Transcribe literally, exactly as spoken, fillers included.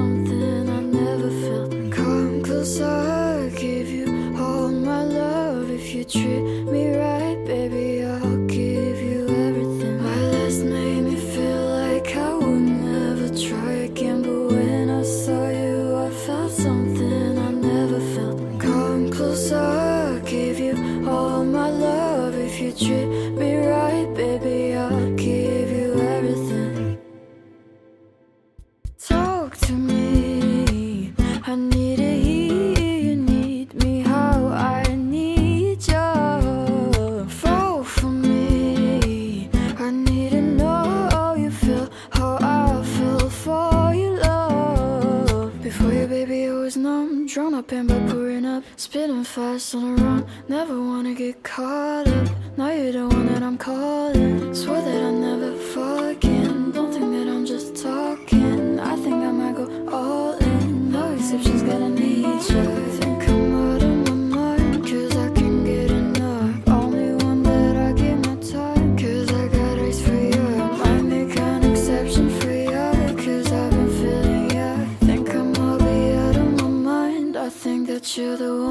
something I never felt. Come closer, I'll give you all my love. If you treat me right, baby, I'll give you everything. My last made me feel like I would never try again, but when I saw you, I felt something I never felt. Come closer, I'll give you all my love. If you treat me right, baby, I'll give you everything. Talk to me, I need to hear you need me how I need you. Fall for me, I need to know how you feel, how I feel for your love. Before you, baby, I was numb, drawn up and by pouring up, spinning fast on a run, never wanna get caught up. Now you're the one that I'm calling, swore that I'll never fall again. Don't think that I'm just talking, I think I might go all in. No exceptions, gotta need you. Think I'm out of my mind, cause I can't get enough. Only one that I give my time, cause I got eyes for you. Might make an exception for you, cause I've been feeling you. Think I might be out of my mind, I think that you're the one